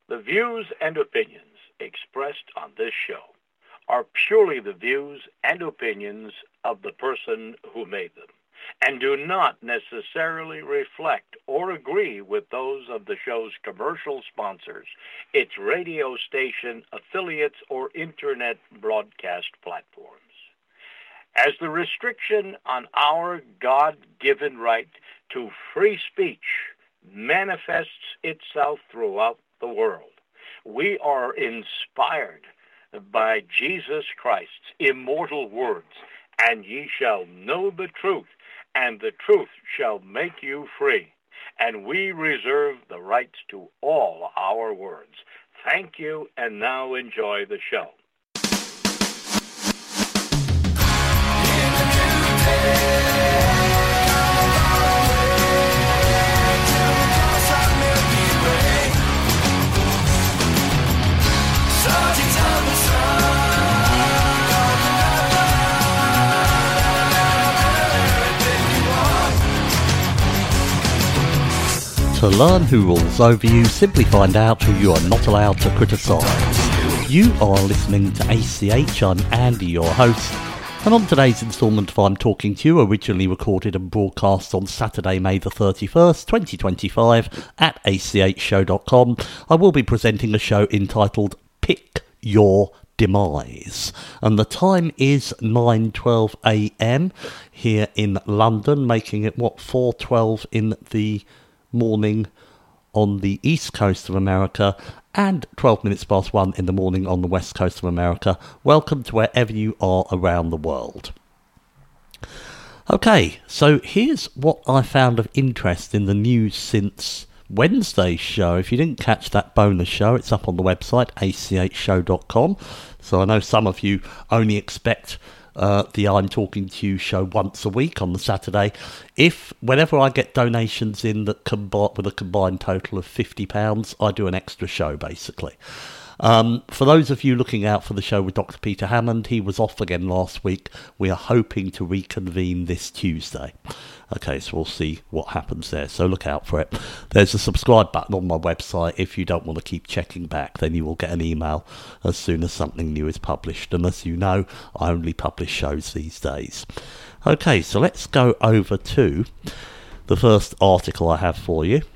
The views and opinions expressed on this show are purely the views and opinions of the person who made them, and do not necessarily reflect or agree with those of the show's commercial sponsors, its radio station affiliates, or internet broadcast platforms. As the restriction on our God-given right to free speech manifests itself throughout the world, we are inspired by Jesus Christ's immortal words, and ye shall know the truth, and the truth shall make you free. And we reserve the rights to all our words. Thank you, and now enjoy the show. To learn who rules over you, simply find out who you are not allowed to criticise. You are listening to ACH, I'm Andy, your host, and on today's instalment of I'm Talking to You, originally recorded and broadcast on Saturday, May the 31st, 2025, at achshow.com, I will be presenting a show entitled Pick Your Demise, and the time is 9:12am here in London, making it 4:12 in the morning on the east coast of America and 12 minutes past 1 in the morning on the west coast of America. Welcome to wherever you are around the world. Okay, so here's what I found of interest in the news since Wednesday's show. If you didn't catch that bonus show, it's up on the website achshow.com. So I know some of you only expect the I'm Talking to You show once a week on the Saturday. Whenever I get donations in that with a combined total of £50, I do an extra show, basically. For those of you looking out for the show with Dr. Peter Hammond, he was off again last week. We are hoping to reconvene this Tuesday. Okay, so we'll see what happens there, so look out for it. There's a subscribe button on my website. If you don't want to keep checking back, then you will get an email as soon as something new is published. And as you know, I only publish shows these days. Okay, so let's go over to the first article I have for you.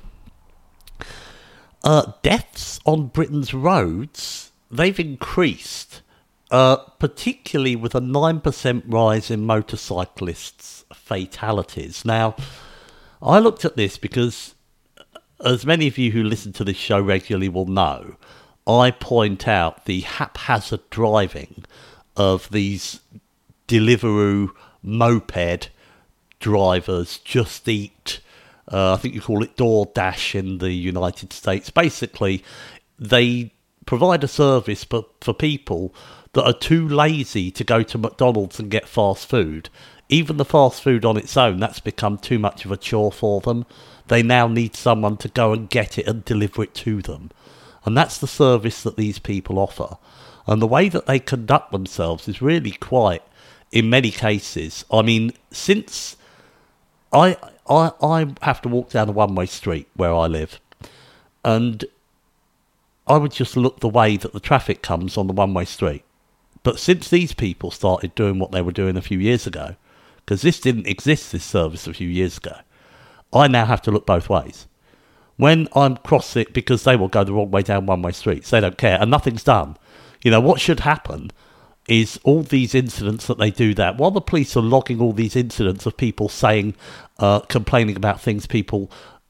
Deaths on Britain's roads, they've increased, particularly with a 9% rise in motorcyclists' fatalities. Now, I looked at this because, as many of you who listen to this show regularly will know, I point out the haphazard driving of these Deliveroo moped drivers, Just Eat, I think you call it DoorDash in the United States. Basically, they provide a service for people that are too lazy to go to McDonald's and get fast food. Even the fast food on its own, that's become too much of a chore for them. They now need someone to go and get it and deliver it to them. And that's the service that these people offer. And the way that they conduct themselves is really quite, in many cases, I mean, since I have to walk down a one-way street where I live, and I would just look the way that the traffic comes on the one-way street. But since these people started doing what they were doing a few years ago, because this didn't exist, this service, a few years ago, I now have to look both ways. When I'm crossing, because they will go the wrong way down one-way streets, they don't care, and nothing's done. You know, what should happen is all these incidents that they do that, while the police are logging all these incidents of people saying, complaining about things that people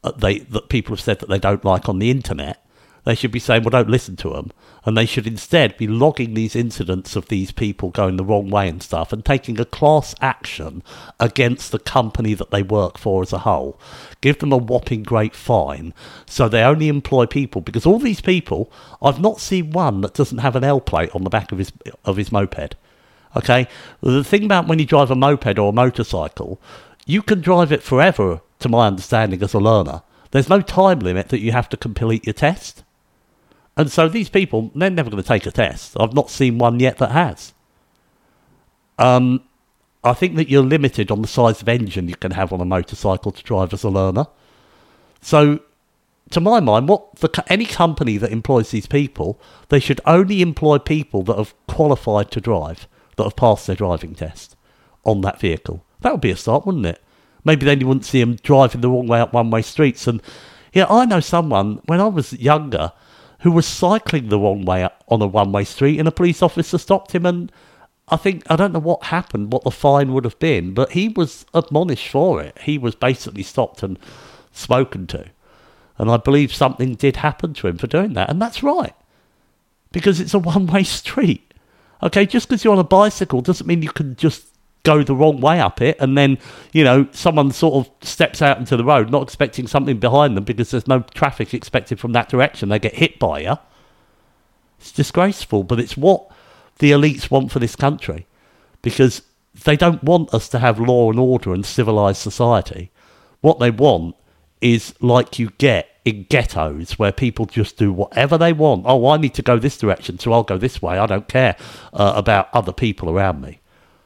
have said that they don't like on the internet, they should be saying, well, don't listen to them. And they should instead be logging these incidents of these people going the wrong way and stuff, and taking a class action against the company that they work for as a whole. Give them a whopping great fine, so they only employ people, because all these people, I've not seen one that doesn't have an L plate on the back of his moped. Okay? The thing about when you drive a moped or a motorcycle, you can drive it forever, to my understanding, as a learner. There's no time limit that you have to complete your test. And so these people, they're never going to take a test. I've not seen one yet that has. I think that you're limited on the size of engine you can have on a motorcycle to drive as a learner. So to my mind, any company that employs these people, they should only employ people that have qualified to drive, that have passed their driving test on that vehicle. That would be a start, wouldn't it? Maybe then you wouldn't see them driving the wrong way up one-way streets. And yeah, I know someone, when I was younger, who was cycling the wrong way up on a one-way street, and a police officer stopped him, and I don't know what happened, what the fine would have been, but he was admonished for it. He was basically stopped and spoken to. And I believe something did happen to him for doing that. And that's right, because it's a one-way street. Okay, just because you're on a bicycle doesn't mean you can just go the wrong way up it, and then, someone sort of steps out into the road not expecting something behind them because there's no traffic expected from that direction. They get hit by you. It's disgraceful, but it's what the elites want for this country, because they don't want us to have law and order and civilised society. What they want is like you get in ghettos, where people just do whatever they want. Oh, I need to go this direction, so I'll go this way. I don't care about other people around me.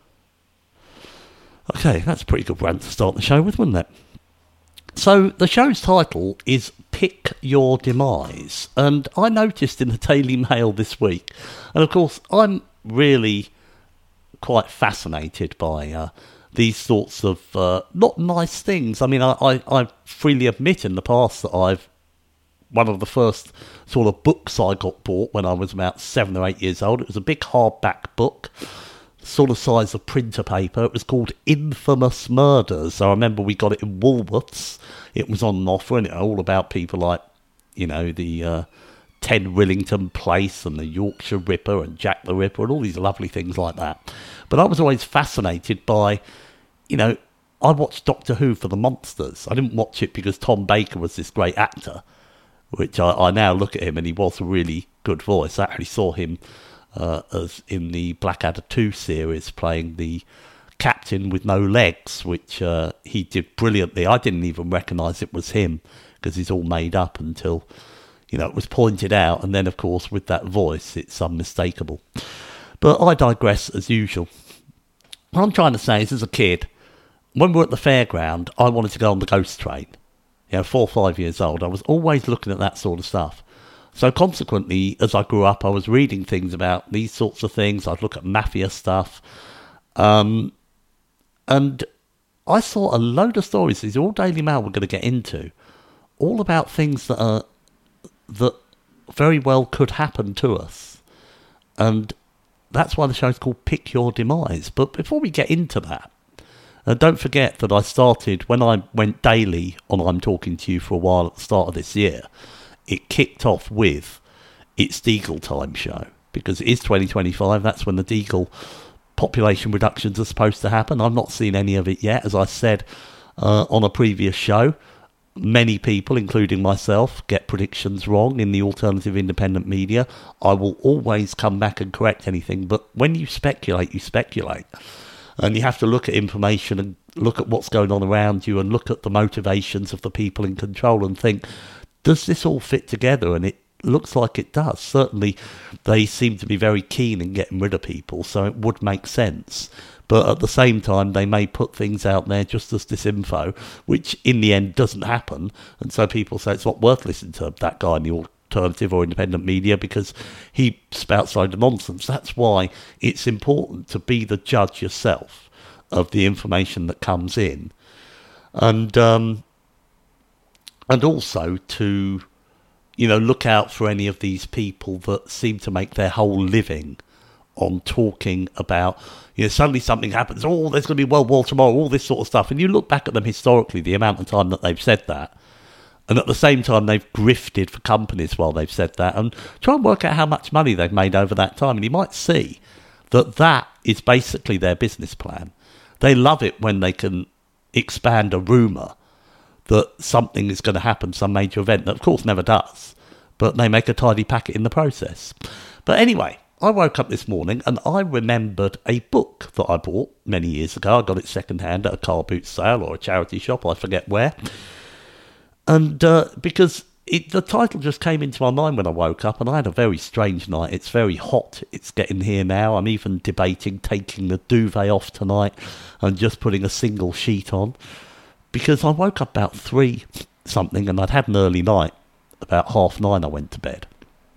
Okay, that's a pretty good rant to start the show with, wasn't it? So the show's title is Pick Your Demise, and I noticed in the Daily Mail this week, and of course I'm really quite fascinated by these sorts of not nice things. I mean, I freely admit in the past that one of the first sort of books I got bought when I was about 7 or 8 years old, it was a big hardback book, sort of size of printer paper. It was called Infamous Murders. I remember we got it in Woolworths. It was on an offer, and it was all about people like, the 10 Rillington Place and the Yorkshire Ripper and Jack the Ripper and all these lovely things like that. But I was always fascinated by, I watched Doctor Who for the monsters. I didn't watch it because Tom Baker was this great actor, which I now look at him, and he was a really good voice. I actually saw him as in the Blackadder 2 series, playing the captain with no legs, which he did brilliantly. I didn't even recognise it was him, because he's all made up until, it was pointed out. And then, of course, with that voice, it's unmistakable. But I digress as usual. What I'm trying to say is, as a kid, when we were at the fairground, I wanted to go on the ghost train. 4 or 5 years old, I was always looking at that sort of stuff. So consequently, as I grew up, I was reading things about these sorts of things. I'd look at mafia stuff. And I saw a load of stories, these are all Daily Mail we're going to get into, all about things that very well could happen to us. And that's why the show's called Pick Your Demise. But before we get into that, don't forget that I started, when I went daily on I'm Talking to You for a while at the start of this year, it kicked off with It's Deagle Time show, because it is 2025. That's when the Deagle population reductions are supposed to happen. I've not seen any of it yet. As I said on a previous show, many people, including myself, get predictions wrong in the alternative independent media. I will always come back and correct anything, but when you speculate, you speculate. And you have to look at information and look at what's going on around you and look at the motivations of the people in control and think, does this all fit together? And it looks like it does. Certainly, they seem to be very keen in getting rid of people, so it would make sense. But at the same time, they may put things out there just as disinfo, which in the end doesn't happen. And so people say it's not worth listening to that guy in the alternative or independent media because he spouts loads of nonsense. That's why it's important to be the judge yourself of the information that comes in. And also to, look out for any of these people that seem to make their whole living on talking about, suddenly something happens, oh, there's going to be World War tomorrow, all this sort of stuff. And you look back at them historically, the amount of time that they've said that. And at the same time, they've grifted for companies while they've said that. And try and work out how much money they've made over that time. And you might see that is basically their business plan. They love it when they can expand a rumour that something is going to happen, some major event, that of course never does, but they make a tidy packet in the process. But anyway, I woke up this morning and I remembered a book that I bought many years ago. I got it second-hand at a car boot sale or a charity shop, I forget where. And because the title just came into my mind when I woke up, and I had a very strange night. It's very hot. It's getting here now. I'm even debating taking the duvet off tonight and just putting a single sheet on, because I woke up about 3 something and I'd had an early night. about 9:30 I went to bed.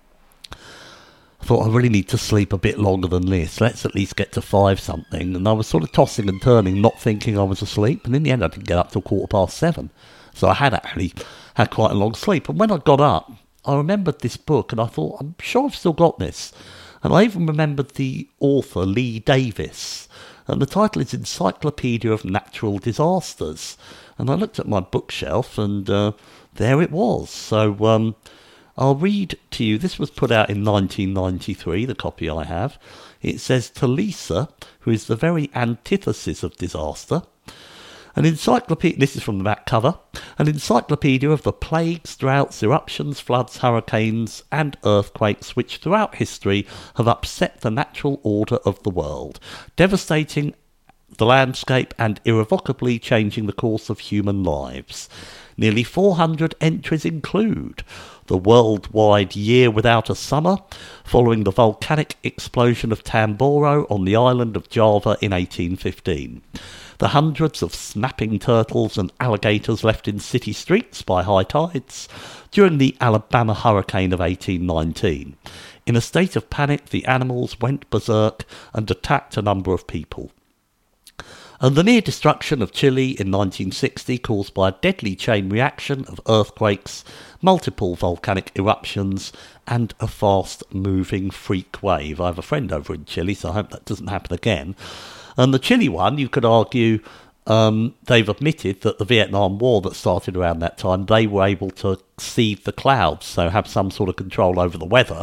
I thought I really need to sleep a bit longer than this. Let's at least get to 5 something. And I was sort of tossing and turning, not thinking I was asleep. And in the end, I didn't get up till 7:15. So I had actually had quite a long sleep. And when I got up, I remembered this book and I thought, I'm sure I've still got this. And I even remembered the author, Lee Davis. And the title is Encyclopedia of Natural Disasters. And I looked at my bookshelf and there it was. So I'll read to you. This was put out in 1993, the copy I have. It says, to Lisa, who is the very antithesis of disaster, an encyclopedia, this is from the back cover, an encyclopedia of the plagues, droughts, eruptions, floods, hurricanes and earthquakes which throughout history have upset the natural order of the world, devastating the landscape and irrevocably changing the course of human lives. Nearly 400 entries include the worldwide year without a summer, following the volcanic explosion of Tamboro on the island of Java in 1815. The hundreds of snapping turtles and alligators left in city streets by high tides during the Alabama hurricane of 1819. In a state of panic, the animals went berserk and attacked a number of people. And the near destruction of Chile in 1960, caused by a deadly chain reaction of earthquakes, multiple volcanic eruptions, and a fast-moving freak wave. I have a friend over in Chile, so I hope that doesn't happen again. And the Chile one, you could argue, they've admitted that the Vietnam War that started around that time, they were able to seed the clouds, so have some sort of control over the weather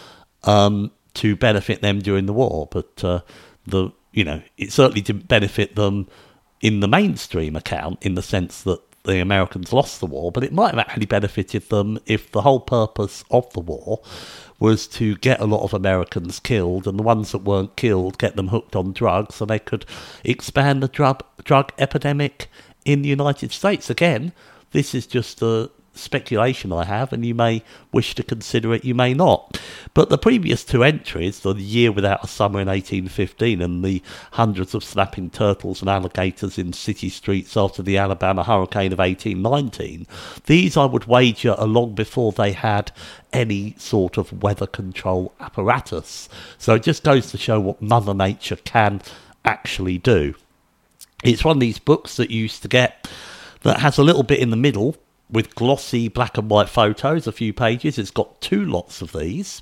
to benefit them during the war. But it certainly didn't benefit them in the mainstream account, in the sense that the Americans lost the war, but it might have actually benefited them if the whole purpose of the war was to get a lot of Americans killed, and the ones that weren't killed, get them hooked on drugs so they could expand the drug epidemic in the United States. Again, this is just a speculation I have, and you may wish to consider it, you may not. But the previous 2 entries, the year without a summer in 1815 and the hundreds of snapping turtles and alligators in city streets after the Alabama hurricane of 1819, these I would wager are long before they had any sort of weather control apparatus. So it just goes to show what Mother Nature can actually do. It's one of these books that you used to get that has a little bit in the middle with glossy black and white photos, a few pages. It's got 2 lots of these.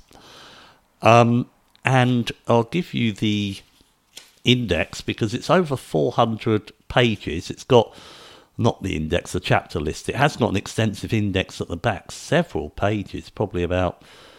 And I'll give you the index because it's over 400 pages. It's got, not the index, the chapter list. It has got an extensive index at the back, several pages, probably about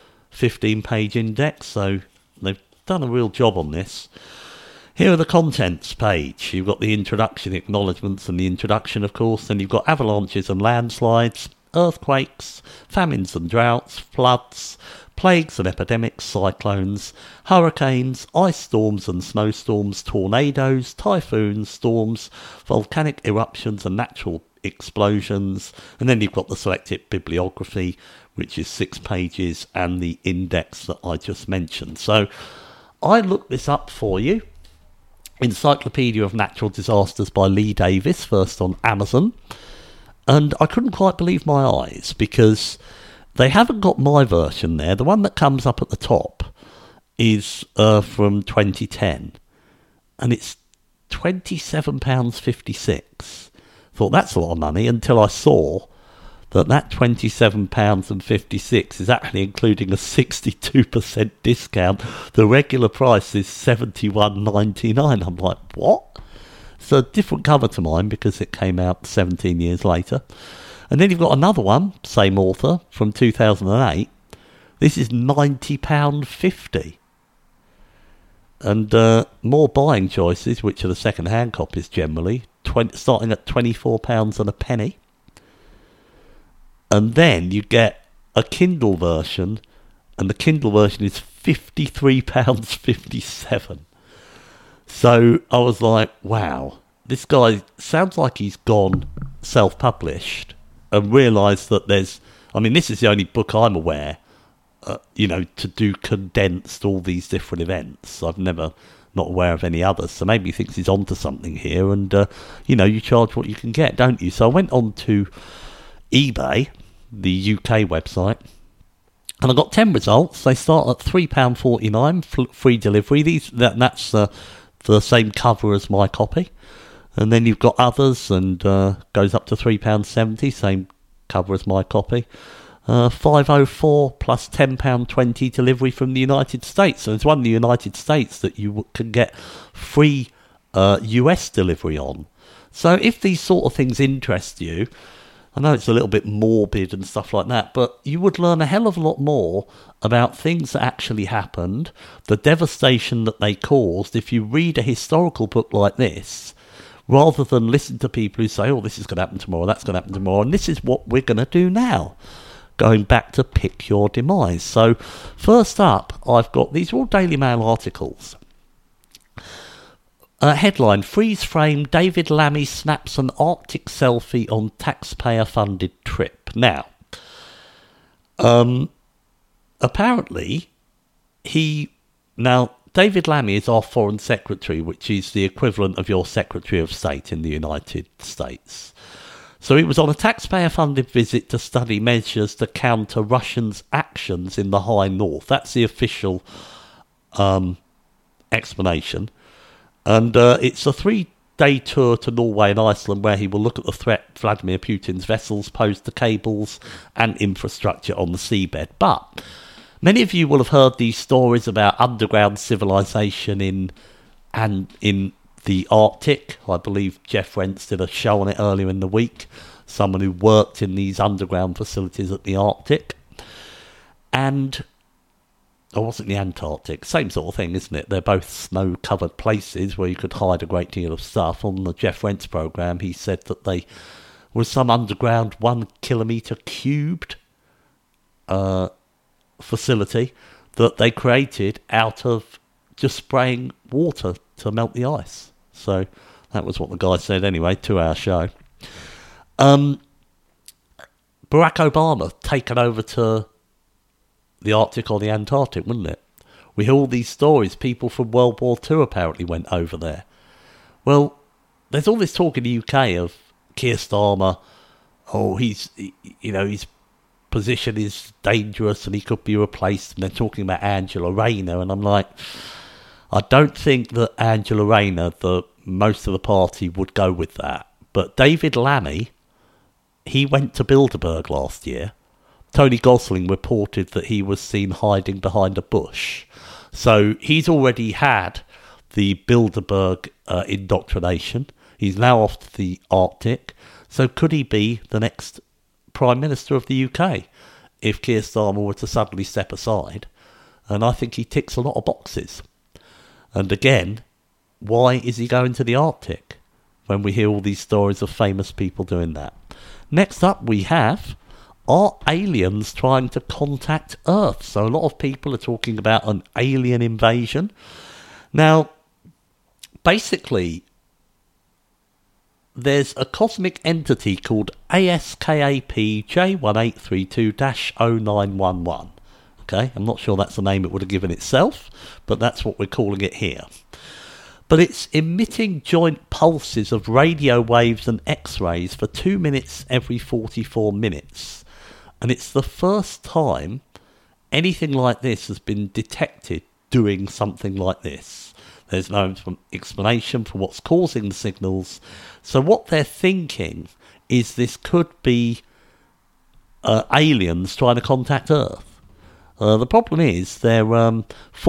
15-page index. So they've done a real job on this. Here are the contents page. You've got the introduction, acknowledgements and the introduction, of course. Then you've got avalanches and landslides, earthquakes, famines and droughts, floods, plagues and epidemics, cyclones, hurricanes, ice storms and snowstorms, tornadoes, typhoons, storms, volcanic eruptions and natural explosions. And then you've got the selected bibliography, which is 6 pages, and the index that I just mentioned. So I looked this up for you. Encyclopedia of Natural Disasters by Lee Davis, first on Amazon. And I couldn't quite believe my eyes because they haven't got my version there. The one that comes up at the top is from 2010. And it's £27.56. Thought that's a lot of money until I saw that £27.56 is actually including a 62% discount. The regular price is $71.99. I'm like, what? It's a different cover to mine because it came out 17 years later. And then you've got another one, same author, from 2008. This is £90.50. And more buying choices, which are the second-hand copies generally, starting at £24 and a penny. And then you get a Kindle version, and the Kindle version is £53.57. So I was like, wow, this guy sounds like he's gone self-published and realised that this is the only book I'm aware, to do condensed all these different events. I've not aware of any others, so maybe he thinks he's onto something here, and, you charge what you can get, don't you? So I went on to eBay, the UK website. And I got 10 results. They start at £3.49 free delivery. That's the same cover as my copy. And then you've got others, and goes up to £3.70, same cover as my copy. 504 plus £10.20 delivery from the United States. So it's one in the United States that you can get free US delivery on. So if these sort of things interest you, I know it's a little bit morbid and stuff like that, but you would learn a hell of a lot more about things that actually happened, the devastation that they caused, if you read a historical book like this, rather than listen to people who say, oh, this is going to happen tomorrow, that's going to happen tomorrow, and this is what we're going to do now. Going back to pick your demise. So, first up, I've got, these are all Daily Mail articles. Headline, freeze frame, David Lammy snaps an Arctic selfie on taxpayer-funded trip. Now, apparently, David Lammy is our Foreign Secretary, which is the equivalent of your Secretary of State in the United States. So he was on a taxpayer-funded visit to study measures to counter Russians' actions in the High North. That's the official explanation. And it's a 3-day tour to Norway and Iceland where he will look at the threat Vladimir Putin's vessels pose to cables and infrastructure on the seabed. But many of you will have heard these stories about underground civilization in the Arctic. I believe Jeff Rentz did a show on it earlier in the week. Someone who worked in these underground facilities at the Arctic. And or was it the Antarctic? Same sort of thing, isn't it? They're both snow-covered places where you could hide a great deal of stuff. On the Jeff Rentz programme, he said that they was some underground 1 kilometre cubed facility that they created out of just spraying water to melt the ice. So that was what the guy said anyway, 2-hour show. Barack Obama taken over to the Arctic or the Antarctic, wouldn't it? We hear all these stories. People from World War II apparently went over there. Well, there's all this talk in the UK of Keir Starmer. Oh, his position is dangerous and he could be replaced. And they're talking about Angela Rayner, and I'm like, I don't think that Angela Rayner, most of the party, would go with that. But David Lammy, he went to Bilderberg last year. Tony Gosling reported that he was seen hiding behind a bush. So he's already had the Bilderberg indoctrination. He's now off to the Arctic. So could he be the next Prime Minister of the UK if Keir Starmer were to suddenly step aside? And I think he ticks a lot of boxes. And again, why is he going to the Arctic when we hear all these stories of famous people doing that? Next up we have, are aliens trying to contact Earth? So a lot of people are talking about an alien invasion. Now, basically, there's a cosmic entity called ASKAP J1832-0911. Okay, I'm not sure that's the name it would have given itself, but that's what we're calling it here. But it's emitting joint pulses of radio waves and X-rays for 2 minutes every 44 minutes. And it's the first time anything like this has been detected doing something like this. There's no explanation for what's causing the signals. So what they're thinking is this could be aliens trying to contact Earth. The problem is they're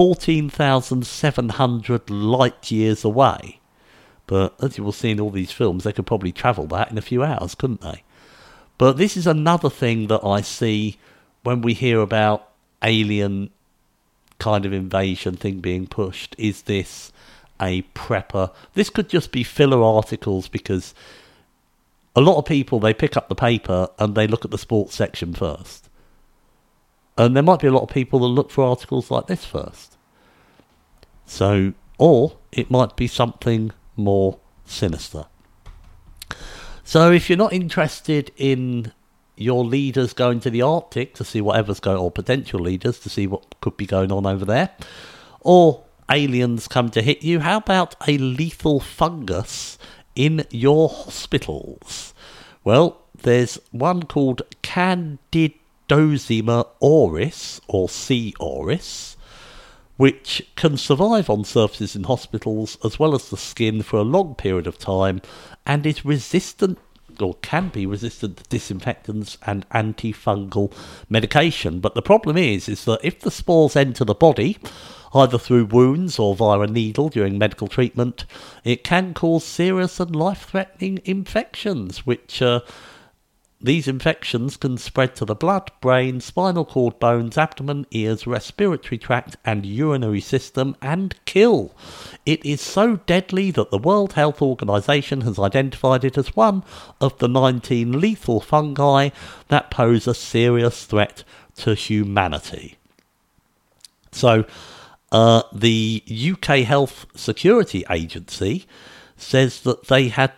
14,700 light years away. But as you will see in all these films, they could probably travel that in a few hours, couldn't they? But this is another thing that I see when we hear about alien kind of invasion thing being pushed. Is this a prepper? This could just be filler articles, because a lot of people, they pick up the paper and they look at the sports section first. And there might be a lot of people that look for articles like this first. So, or it might be something more sinister. So if you're not interested in your leaders going to the Arctic to see whatever's going on, or potential leaders to see what could be going on over there, or aliens come to hit you, how about a lethal fungus in your hospitals? Well, there's one called Candidosima auris, or C. auris, which can survive on surfaces in hospitals as well as the skin for a long period of time and is resistant, or can be resistant, to disinfectants and antifungal medication. But the problem is that if the spores enter the body, either through wounds or via a needle during medical treatment, it can cause serious and life-threatening infections, which these infections can spread to the blood, brain, spinal cord, bones, abdomen, ears, respiratory tract and urinary system and kill. It is so deadly that the World Health Organization has identified it as one of the 19 lethal fungi that pose a serious threat to humanity. So, the UK Health Security Agency says that they had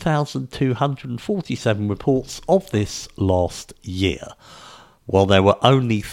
2,247 reports of this last year, while there were only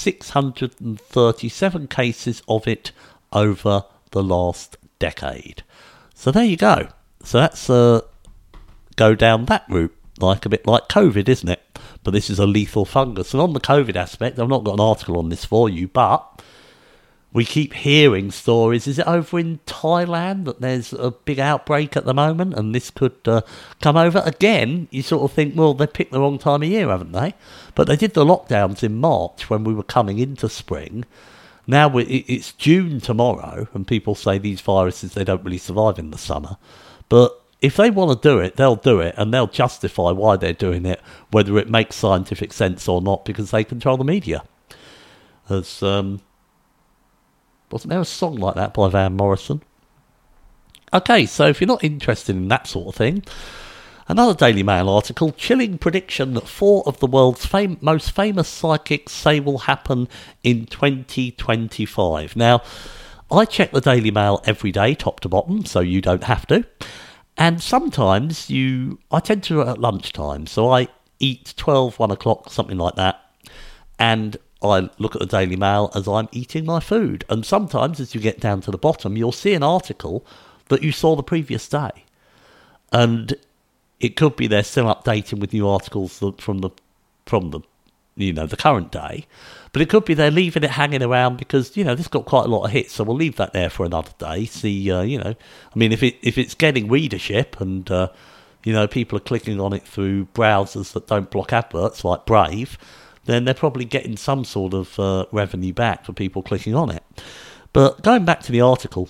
637 cases of it over the last decade. So there you go. So that's go down that route, like a bit like COVID, isn't it? But this is a lethal fungus. And on the COVID aspect, I've not got an article on this for you, but we keep hearing stories. Is it over in Thailand that there's a big outbreak at the moment and this could come over? Again, you sort of think, well, they picked the wrong time of year, haven't they? But they did the lockdowns in March when we were coming into spring. Now it's June tomorrow, and people say these viruses, they don't really survive in the summer. But if they want to do it, they'll do it, and they'll justify why they're doing it, whether it makes scientific sense or not, because they control the media. As wasn't there a song like that by Van Morrison? Okay, so if you're not interested in that sort of thing, another Daily Mail article, chilling prediction that 4 of the world's most famous psychics say will happen in 2025. Now, I check the Daily Mail every day, top to bottom, so you don't have to. And sometimes I tend to at lunchtime, so I eat 12, 1 o'clock, something like that, and I look at the Daily Mail as I'm eating my food. And sometimes, as you get down to the bottom, you'll see an article that you saw the previous day. And it could be they're still updating with new articles from the the current day. But it could be they're leaving it hanging around because, this got quite a lot of hits. So we'll leave that there for another day. See, if it's getting readership and, people are clicking on it through browsers that don't block adverts like Brave, then they're probably getting some sort of revenue back for people clicking on it. But going back to the article,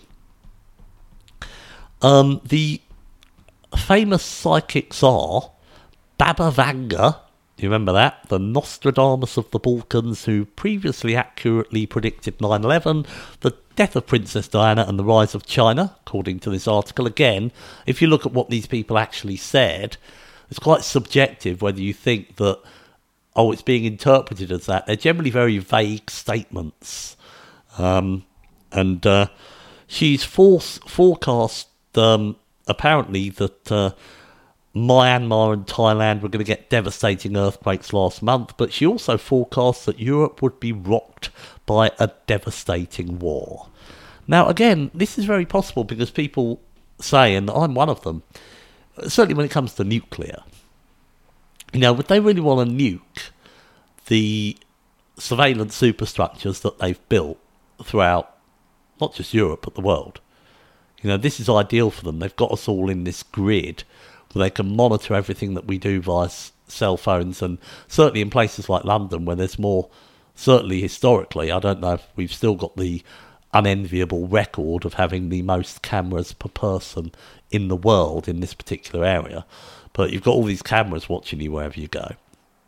the famous psychics are Baba Vanga, do you remember that? The Nostradamus of the Balkans, who previously accurately predicted 9/11, the death of Princess Diana and the rise of China, according to this article. Again, if you look at what these people actually said, it's quite subjective whether you think that it's being interpreted as that. They're generally very vague statements. She's forecast, apparently, that Myanmar and Thailand were going to get devastating earthquakes last month, but she also forecast that Europe would be rocked by a devastating war. Now, again, this is very possible because people say, and I'm one of them, certainly when it comes to nuclear, would they really want to nuke the surveillance superstructures that they've built throughout not just Europe, but the world? This is ideal for them. They've got us all in this grid where they can monitor everything that we do via cell phones, and certainly in places like London where there's more, certainly historically, I don't know if we've still got the unenviable record of having the most cameras per person in the world in this particular area. But you've got all these cameras watching you wherever you go.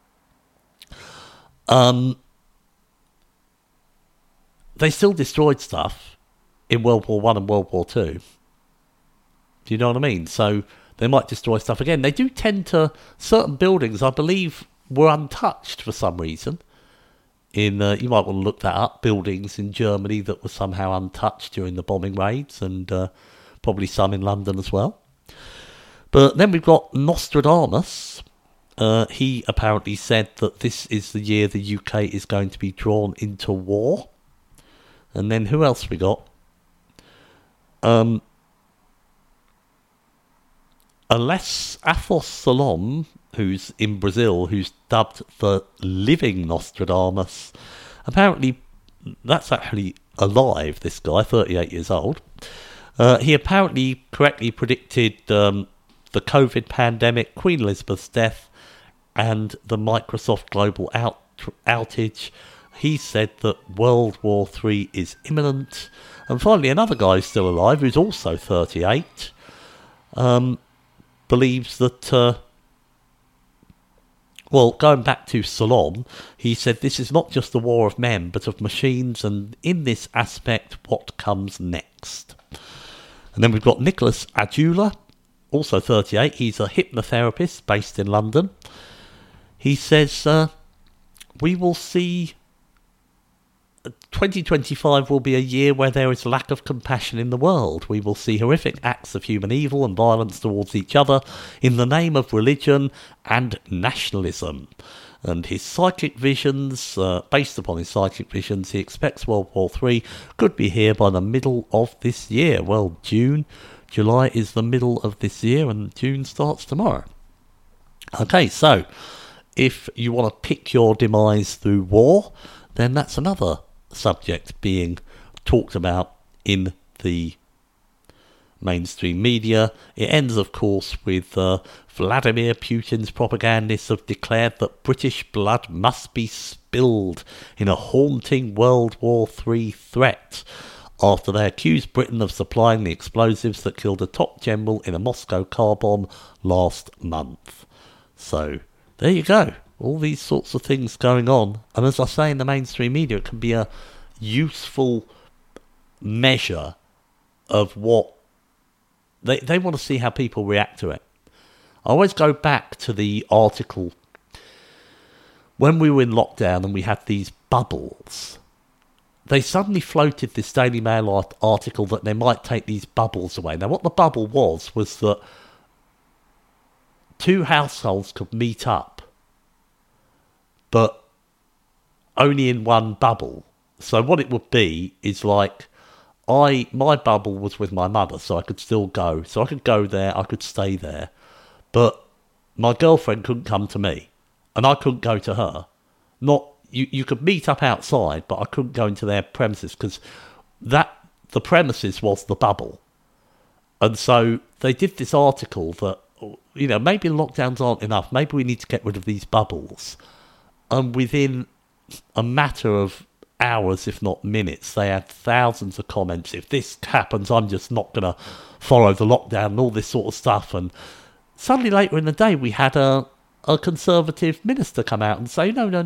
They still destroyed stuff in World War I and World War II. Do you know what I mean? So they might destroy stuff again. They do tend to, certain buildings, I believe, were untouched for some reason. You might want to look that up, buildings in Germany that were somehow untouched during the bombing raids, and probably some in London as well. But then we've got Nostradamus. He apparently said that this is the year the UK is going to be drawn into war. And then who else we got? Athos Salom, who's in Brazil, who's dubbed the living Nostradamus. Apparently, that's actually alive, this guy, 38 years old. He apparently correctly predicted the COVID pandemic, Queen Elizabeth's death, and the Microsoft global outage. He said that World War III is imminent. And finally, another guy who's still alive, who's also 38, believes that, going back to Salom, he said this is not just a war of men, but of machines, and in this aspect, what comes next? And then we've got Nicholas Adula, also 38. He's a hypnotherapist based in London. He says, we will see 2025 will be a year where there is lack of compassion in the world. We will see horrific acts of human evil and violence towards each other in the name of religion and nationalism. And his psychic visions, based upon his psychic visions, he expects World War III could be here by the middle of this year. Well, July is the middle of this year, and June starts tomorrow. Okay, so if you want to pick your demise through war, then that's another subject being talked about in the mainstream media. It ends, of course, with Vladimir Putin's propagandists have declared that British blood must be spilled in a haunting World War III threat after they accused Britain of supplying the explosives that killed a top general in a Moscow car bomb last month. So, there you go. All these sorts of things going on. And as I say in the mainstream media, it can be a useful measure of what they want to see how people react to it. I always go back to the article when we were in lockdown and we had these bubbles. They suddenly floated this Daily Mail article that they might take these bubbles away. Now, what the bubble was that two households could meet up, but only in one bubble. So what it would be is like, my bubble was with my mother, so I could still go. So I could go there, I could stay there. But my girlfriend couldn't come to me, and I couldn't go to her. You could meet up outside, but I couldn't go into their premises, because the premises was the bubble. And so they did this article that, maybe lockdowns aren't enough, maybe we need to get rid of these bubbles. And within a matter of hours, if not minutes, they had thousands of comments. If this happens, I'm just not going to follow the lockdown and all this sort of stuff. And suddenly later in the day, we had a Conservative minister come out and say, no,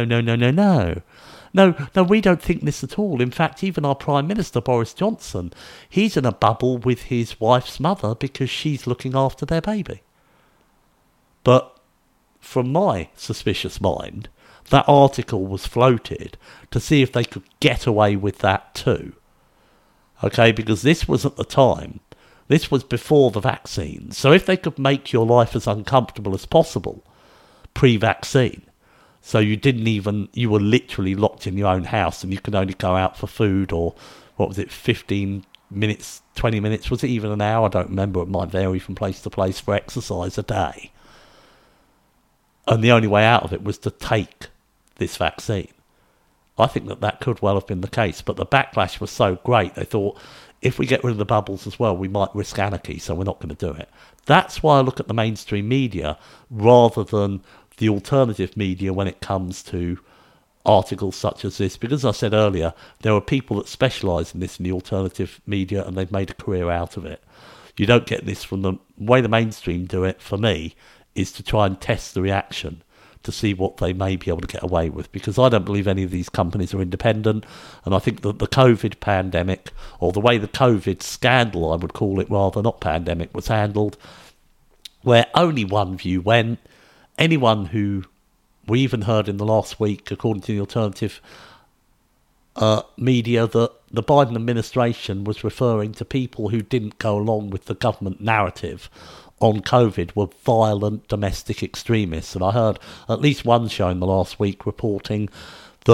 we don't think this at all. In fact, even our Prime Minister, Boris Johnson, he's in a bubble with his wife's mother because she's looking after their baby. But from my suspicious mind, that article was floated to see if they could get away with that too. Okay, because this was at the time, this was before the vaccine. So if they could make your life as uncomfortable as possible pre-vaccine, so you were literally locked in your own house and you could only go out for food or, 15 minutes, 20 minutes, was it even an hour? I don't remember, it might vary from place to place, for exercise a day. And the only way out of it was to take this vaccine. I think that could well have been the case, but the backlash was so great, they thought, if we get rid of the bubbles as well, we might risk anarchy, so we're not going to do it. That's why I look at the mainstream media rather than the alternative media when it comes to articles such as this, because as I said earlier, there are people that specialise in this in the alternative media and they've made a career out of it. You don't get this from the way the mainstream do it, for me, is to try and test the reaction to see what they may be able to get away with, because I don't believe any of these companies are independent, and I think that the COVID pandemic, or the way the COVID scandal, I would call it rather, not pandemic, was handled, where only one view went. Anyone who, we even heard in the last week, according to the alternative media, that the Biden administration was referring to people who didn't go along with the government narrative on COVID were violent domestic extremists. And I heard at least one show in the last week reporting that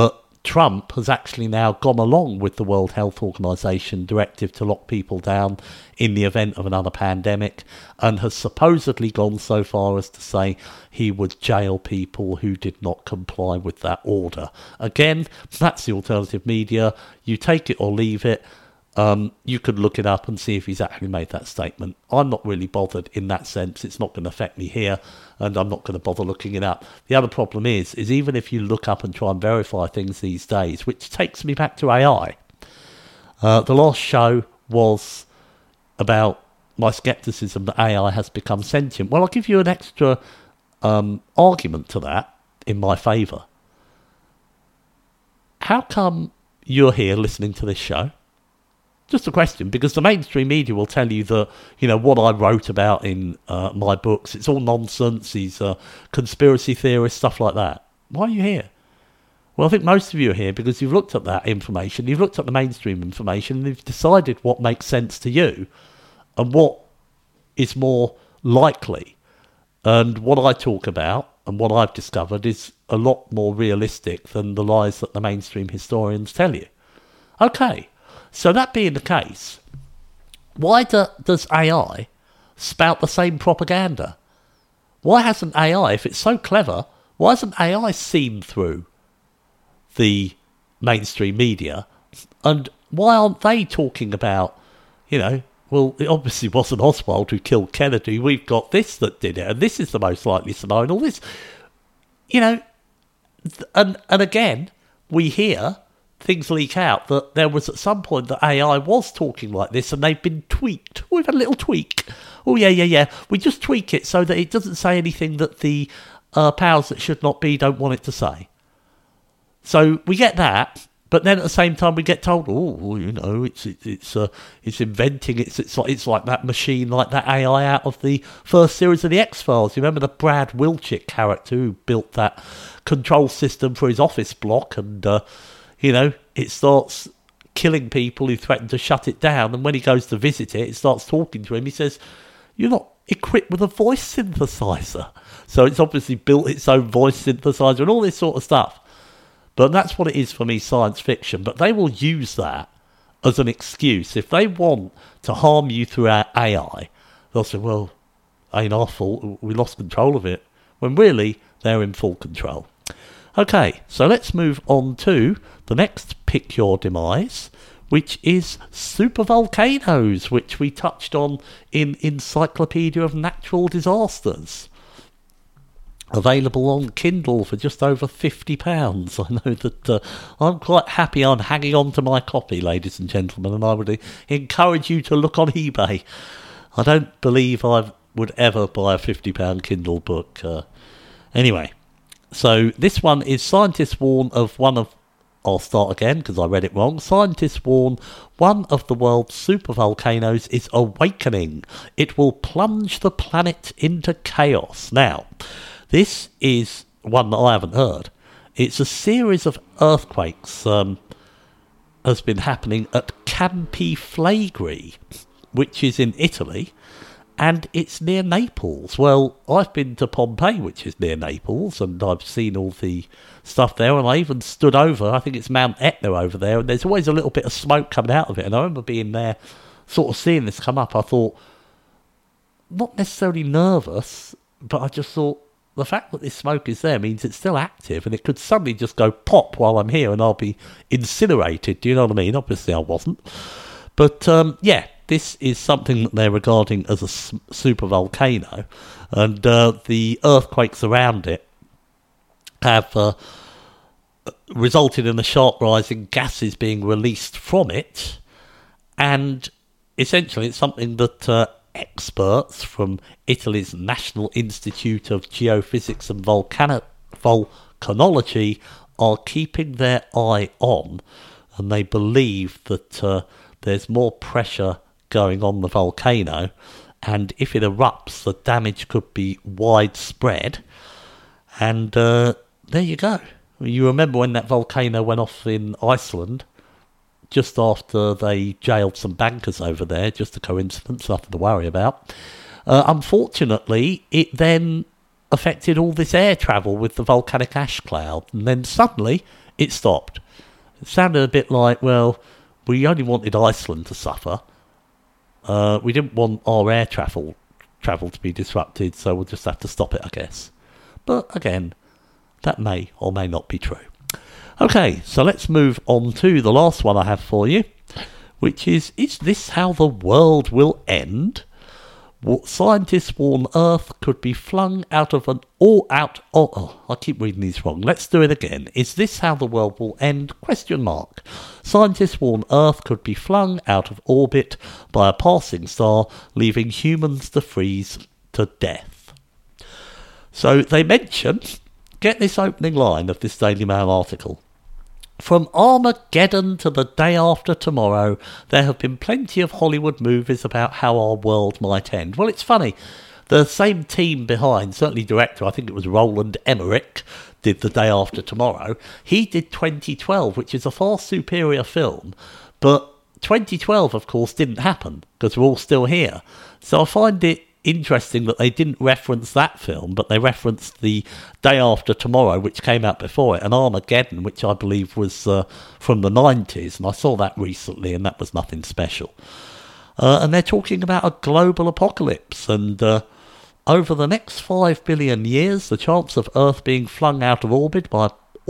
Trump has actually now gone along with the World Health Organization directive to lock people down in the event of another pandemic, and has supposedly gone so far as to say he would jail people who did not comply with that order. Again, that's the alternative media. You take it or leave it. You could look it up and see if he's actually made that statement. I'm not really bothered in that sense. It's not going to affect me here, and I'm not going to bother looking it up. The other problem is even if you look up and try and verify things these days, which takes me back to AI. The last show was about my scepticism that AI has become sentient. Well, I'll give you an extra argument to that in my favour. How come you're here listening to this show? Just a question, because the mainstream media will tell you that, what I wrote about in my books, it's all nonsense, these conspiracy theorists, stuff like that. Why are you here? Well, I think most of you are here because you've looked at that information, you've looked at the mainstream information, and you've decided what makes sense to you and what is more likely. And what I talk about and what I've discovered is a lot more realistic than the lies that the mainstream historians tell you. Okay. So that being the case, why does AI spout the same propaganda? Why hasn't AI, if it's so clever, why hasn't AI seen through the mainstream media? And why aren't they talking about, well, it obviously wasn't Oswald who killed Kennedy. We've got this that did it, and this is the most likely scenario, and all this. And again, we hear things leak out that there was at some point that AI was talking like this and they've been tweaked. We've had a little tweak. Oh, yeah. We just tweak it so that it doesn't say anything that the powers that should not be don't want it to say. So we get that, but then at the same time we get told, it's inventing, it's like that machine, like that AI out of the first series of the X-Files. You remember the Brad Wilczek character who built that control system for his office block, and it starts killing people who threaten to shut it down. And when he goes to visit it, it starts talking to him. He says, "You're not equipped with a voice synthesizer." So it's obviously built its own voice synthesizer and all this sort of stuff. But that's what it is for me, science fiction. But they will use that as an excuse. If they want to harm you through AI, they'll say, well, ain't our fault, we lost control of it. When really, they're in full control. Okay, so let's move on to the next Pick Your Demise, which is supervolcanoes, which we touched on in Encyclopedia of Natural Disasters. Available on Kindle for just over £50. I know that I'm quite happy I'm hanging on to my copy, ladies and gentlemen, and I would encourage you to look on eBay. I don't believe I would ever buy a £50 Kindle book. Anyway, so this one is scientists warn of one of... I'll start again because I read it wrong. Scientists warn one of the world's supervolcanoes is awakening. It will plunge the planet into chaos. Now, this is one that I haven't heard. It's a series of earthquakes has been happening at Campi Flegrei, which is in Italy, and it's near Naples. Well, I've been to Pompeii, which is near Naples, and I've seen all the stuff there, and I even stood over, I think it's Mount Etna over there, and there's always a little bit of smoke coming out of it, and I remember being there, sort of seeing this come up. I thought, not necessarily nervous, but I just thought, the fact that this smoke is there means it's still active, and it could suddenly just go pop while I'm here and I'll be incinerated. Do you know what I mean? Obviously I wasn't. But, yeah, this is something that they're regarding as a supervolcano, and the earthquakes around it have resulted in a sharp rise in gases being released from it, and essentially it's something that experts from Italy's National Institute of Geophysics and Volcanology are keeping their eye on, and they believe that there's more pressure going on the volcano, and if it erupts, the damage could be widespread. And there you go. You remember when that volcano went off in Iceland, just after they jailed some bankers over there, just a coincidence, nothing to worry about. Unfortunately, it then affected all this air travel with the volcanic ash cloud, and then suddenly it stopped. It sounded a bit like, well, we only wanted Iceland to suffer. We didn't want our air travel to be disrupted, so we'll just have to stop it, I guess. But again, that may or may not be true. Okay, so let's move on to the last one I have for you, which is this how the world will end? What scientists warn Earth could be flung out of an I keep reading these wrong. Let's do it again. Is this how the world will end? ? Scientists warn Earth could be flung out of orbit by a passing star, leaving humans to freeze to death. So they mention, get this opening line of this Daily Mail article. From Armageddon to the day after tomorrow, there have been plenty of Hollywood movies about how our world might end. Well, it's funny. The same team behind, certainly director, I think it was Roland Emmerich, did The Day After Tomorrow. He did 2012, which is a far superior film. But 2012, of course, didn't happen because we're all still here. So I find it interesting that they didn't reference that film, but they referenced The Day After Tomorrow, which came out before it, and Armageddon, which I believe was from the 90s, and I saw that recently, and that was nothing special. And they're talking about a global apocalypse, and over the next 5 billion years, the chance of Earth being flung out of orbit by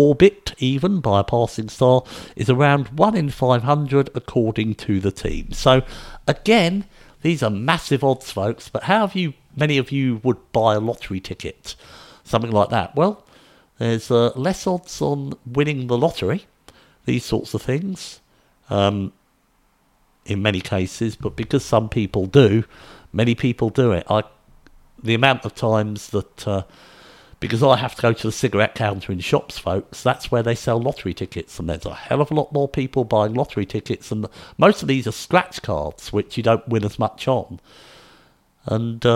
a passing star is around 1 in 500, according to the team. So, again, these are massive odds, folks, but how many of you would buy a lottery ticket? Something like that. Well, there's less odds on winning the lottery, these sorts of things, in many cases, but because some people do, many people do it. The amount of times that, because I have to go to the cigarette counter in shops, folks, that's where they sell lottery tickets, and there's a hell of a lot more people buying lottery tickets, and most of these are scratch cards, which you don't win as much on. And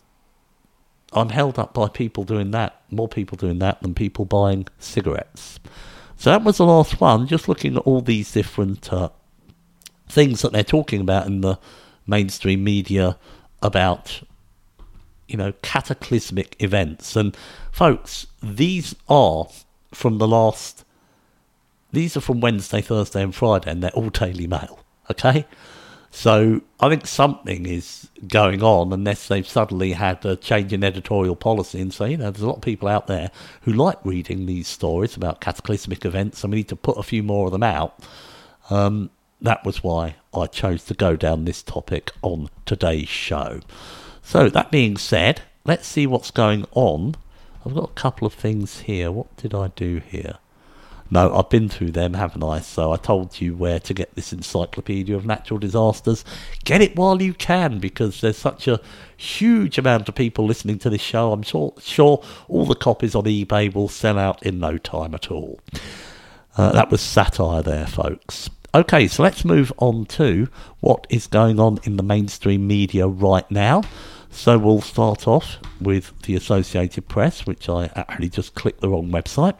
I'm held up by people doing that, more people doing that than people buying cigarettes. So that was the last one, just looking at all these different things that they're talking about in the mainstream media about, cataclysmic events. And folks, these are from Wednesday, Thursday and Friday, and they're all Daily Mail, okay? So I think something is going on, unless they've suddenly had a change in editorial policy and say, there's a lot of people out there who like reading these stories about cataclysmic events, and we need to put a few more of them out. That was why I chose to go down this topic on today's show. So, that being said, let's see what's going on. I've got a couple of things here. What did I do here? No, I've been through them, haven't I? So I told you where to get this Encyclopedia of Natural Disasters. Get it while you can, because there's such a huge amount of people listening to this show. I'm sure all the copies on eBay will sell out in no time at all. That was satire there, folks. Okay, so let's move on to what is going on in the mainstream media right now. So we'll start off with the Associated Press, which I actually just clicked the wrong website.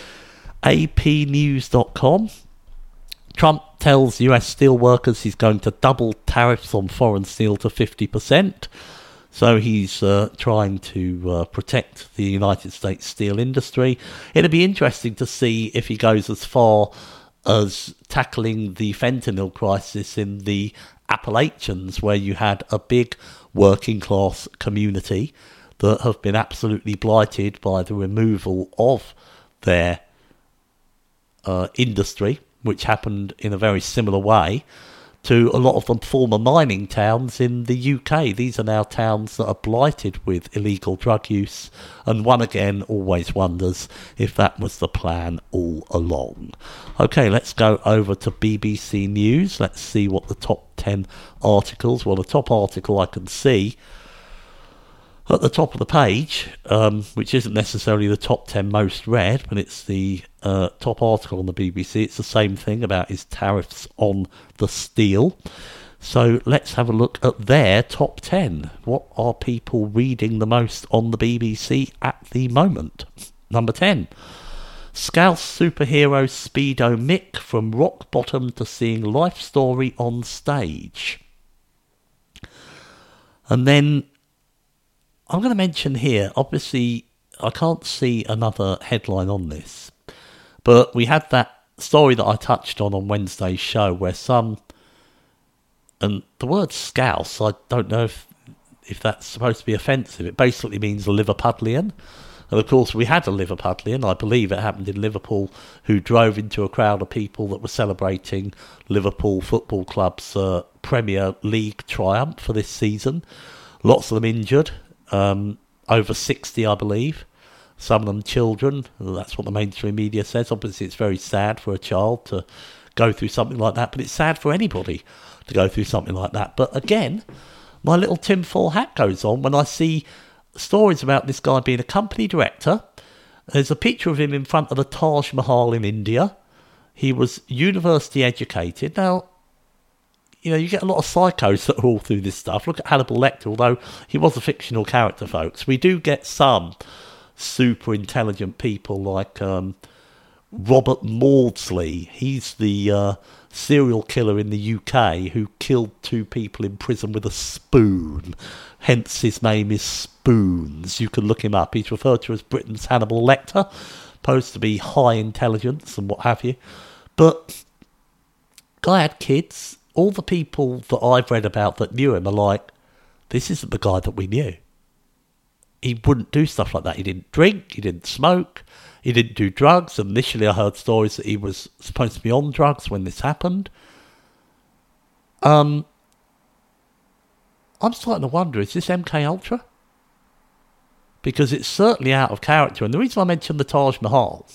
APnews.com. Trump tells US steel workers he's going to double tariffs on foreign steel to 50%. So he's trying to protect the United States steel industry. It'll be interesting to see if he goes as far as tackling the fentanyl crisis in the Appalachians, where you had a big working class community that have been absolutely blighted by the removal of their industry, which happened in a very similar way to a lot of the former mining towns in the UK. These are now towns that are blighted with illegal drug use, and one again always wonders if that was the plan all along. Okay, let's go over to BBC News. Let's see what the top 10 articles... Well, the top article I can see at the top of the page, which isn't necessarily the top 10 most read, but it's the top article on the BBC. It's the same thing about his tariffs on the steel. So let's have a look at their top 10. What are people reading the most on the BBC at the moment? Number 10. Scouse superhero Speedo Mick, from rock bottom to seeing life story on stage. And then I'm going to mention here, obviously I can't see another headline on this, But we had that story that I touched on Wednesday's show where and the word scouse, I don't know if that's supposed to be offensive. It basically means a Liverpudlian. And of course, we had a Liverpudlian, I believe it happened in Liverpool, who drove into a crowd of people that were celebrating Liverpool Football Club's Premier League triumph for this season. Lots of them injured, over 60, I believe. Some of them children. That's what the mainstream media says. Obviously, it's very sad for a child to go through something like that, but it's sad for anybody to go through something like that. But again, my little tinfoil hat goes on when I see stories about this guy being a company director. There's a picture of him in front of the Taj Mahal in India. He was university educated. Now, you get a lot of psychos that are all through this stuff. Look at Hannibal Lecter, although he was a fictional character, folks. We do get some super intelligent people like Robert Maudsley. He's the serial killer in the UK who killed 2 people in prison with a spoon. Hence his name is Spoons. You can look him up. He's referred to as Britain's Hannibal Lecter, supposed to be high intelligence and what have you. But guy had kids. All the people that I've read about that knew him are like, this isn't the guy that we knew. He wouldn't do stuff like that. He didn't drink, he didn't smoke, he didn't do drugs. Initially I heard stories that he was supposed to be on drugs when this happened. I'm starting to wonder, is this MK Ultra? Because it's certainly out of character. And the reason I mentioned the Taj Mahal,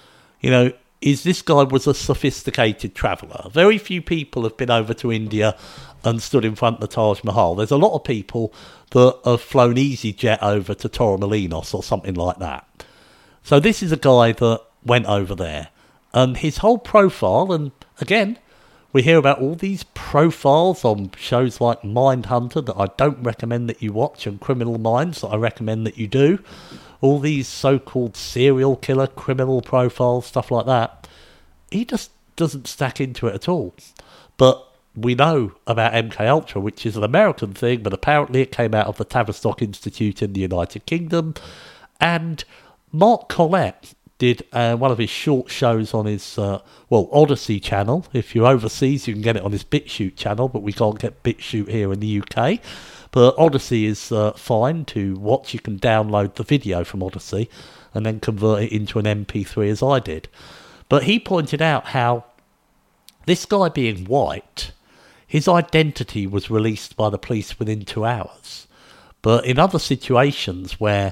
is this guy was a sophisticated traveller. Very few people have been over to India and stood in front of the Taj Mahal. There's a lot of people that have flown EasyJet over to Torremolinos or something like that. So this is a guy that went over there. And his whole profile, and again, we hear about all these profiles on shows like Mindhunter that I don't recommend that you watch, and Criminal Minds that I recommend that you do. All these so-called serial killer criminal profiles, stuff like that. He just doesn't stack into it at all. But we know about MK Ultra, which is an American thing, but apparently it came out of the Tavistock Institute in the United Kingdom. And Mark Collett did one of his short shows on his, Odyssey channel. If you're overseas, you can get it on his BitChute channel, but we can't get BitChute here in the UK. But Odyssey is fine to watch. You can download the video from Odyssey and then convert it into an MP3 as I did. But he pointed out how this guy being white, his identity was released by the police within 2 hours. But in other situations where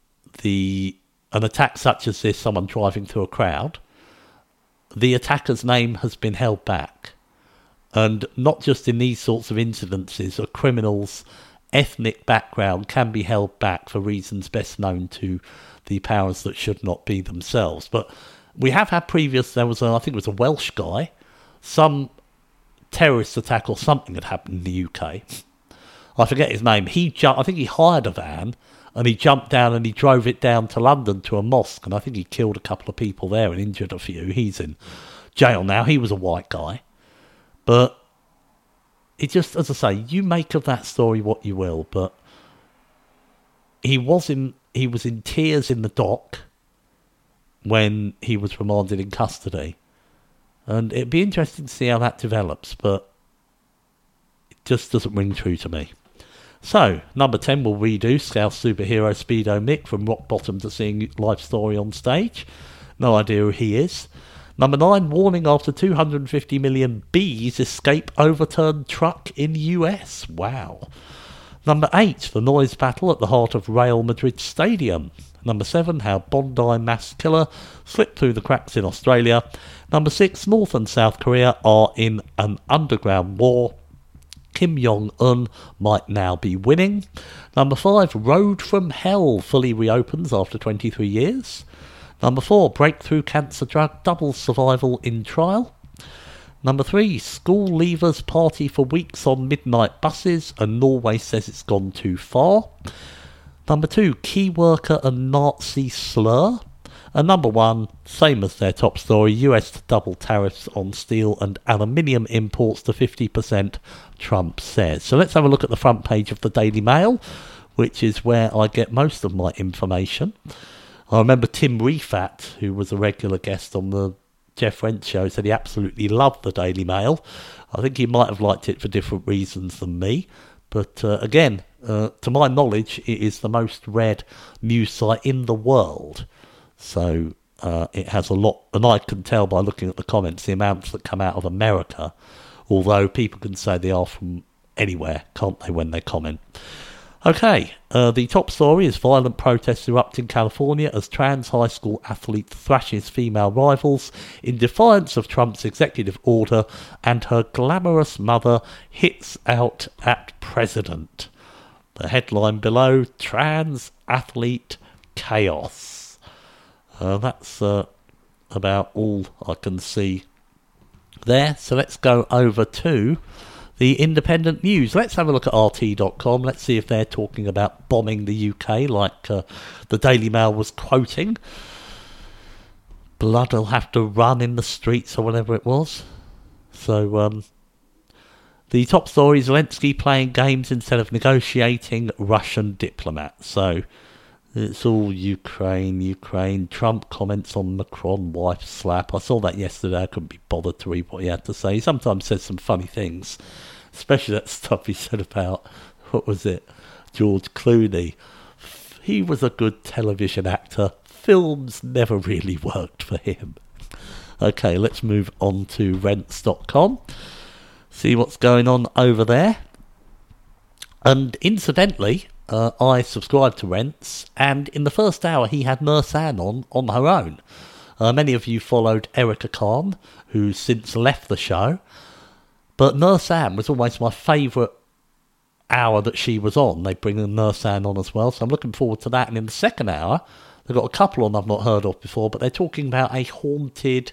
an attack such as this, someone driving through a crowd, the attacker's name has been held back. And not just in these sorts of incidences, a criminal's ethnic background can be held back for reasons best known to the powers that should not be themselves. But we have had there was I think it was a Welsh guy, some terrorist attack or something had happened in the UK. I forget his name. I think he hired a van and he jumped down and he drove it down to London to a mosque, and I think he killed a couple of people there and injured a few. He's in jail now. He was a white guy. But it just, as I say, you make of that story what you will, but he was in tears in the dock when he was remanded in custody. And it'd be interesting to see how that develops, but it just doesn't ring true to me. So, number 10 will redo Scouse superhero Speedo Mick from rock bottom to seeing live story on stage. No idea who he is. Number 9, warning after 250 million bees escape overturned truck in US. Wow. Number 8, the noise battle at the heart of Real Madrid Stadium. Number 7, how Bondi mass killer slipped through the cracks in Australia. Number 6, North and South Korea are in an underground war. Kim Jong-un might now be winning. Number 5, Road from Hell fully reopens after 23 years. Number 4, breakthrough cancer drug doubles survival in trial. Number 3, school leavers party for weeks on midnight buses and Norway says it's gone too far. Number 2, key worker and Nazi slur. And number 1, same as their top story, US to double tariffs on steel and aluminium imports to 50%, Trump says. So let's have a look at the front page of the Daily Mail, which is where I get most of my information. I remember Tim Refat, who was a regular guest on the Jeff Rense show, said he absolutely loved the Daily Mail. I think he might have liked it for different reasons than me. But again, to my knowledge, it is the most read news site in the world. So it has a lot, and I can tell by looking at the comments the amounts that come out of America, although people can say they are from anywhere, can't they, when they comment. Okay, the top story is violent protests erupt in California as trans high school athlete thrashes female rivals in defiance of Trump's executive order, and her glamorous mother hits out at president. The headline below, trans athlete chaos. That's about all I can see there. So let's go over to the independent news. Let's have a look at RT.com. Let's see if they're talking about bombing the UK like the Daily Mail was quoting. Blood will have to run in the streets or whatever it was. So the top story is Zelensky playing games instead of negotiating Russian diplomats. So it's all Ukraine. Trump comments on Macron wife slap. I saw that yesterday. I couldn't be bothered to read what he had to say. He sometimes says some funny things, especially that stuff he said about, what was it, George Clooney. He was a good television actor. Films never really worked for him. Okay, let's move on to Rense.com. See what's going on over there. And incidentally, I subscribed to Rense, and in the first hour he had Nurse-Anne on her own. Many of you followed Erica Khan, who's since left the show, but Nurse-Anne was always my favourite hour that she was on. They bring Nurse-Anne on as well, so I'm looking forward to that. And in the second hour, they've got a couple on I've not heard of before, but they're talking about a haunted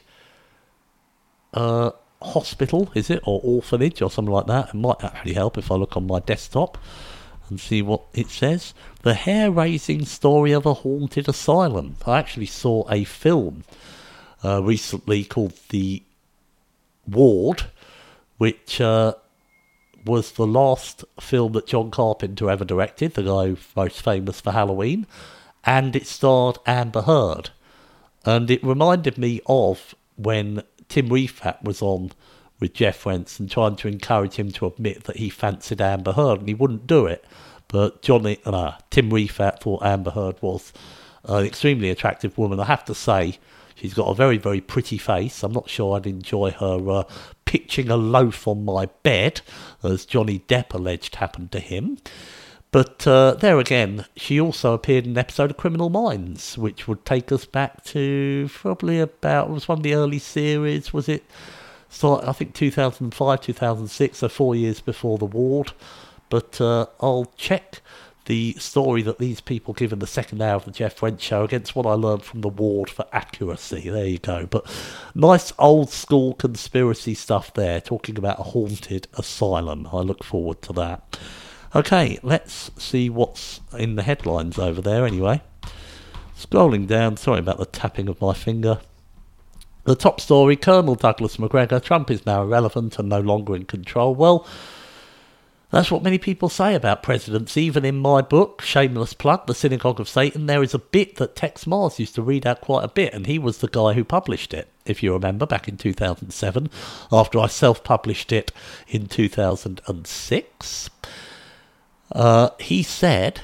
hospital, is it, or orphanage or something like that. It might actually help if I look on my desktop and see what it says. The hair-raising story of a haunted asylum. I actually saw a film recently called The Ward, which was the last film that John Carpenter ever directed, the guy most famous for Halloween, and it starred Amber Heard. And it reminded me of when Tim Refat was on with Jeff Rense and trying to encourage him to admit that he fancied Amber Heard, and he wouldn't do it. But Tim Refat thought Amber Heard was an extremely attractive woman. I have to say, she's got a very, very pretty face. I'm not sure I'd enjoy her pitching a loaf on my bed, as Johnny Depp alleged happened to him. But there again, she also appeared in an episode of Criminal Minds, which would take us back to probably about, it was one of the early series, was it? So I think 2005, 2006, so 4 years before The Ward. But I'll check the story that these people give in the second hour of the Jeff Rense show against what I learned from The Ward for accuracy. There you go. But nice old school conspiracy stuff there, talking about a haunted asylum. I look forward to that. Okay, let's see what's in the headlines over there anyway. Scrolling down, sorry about the tapping of my finger. The top story, Colonel Douglas Macgregor, Trump is now irrelevant and no longer in control. Well, that's what many people say about presidents. Even in my book, shameless plug, The Synagogue of Satan, there is a bit that Tex Mars used to read out quite a bit, and he was the guy who published it, if you remember, back in 2007, after I self-published it in 2006. He said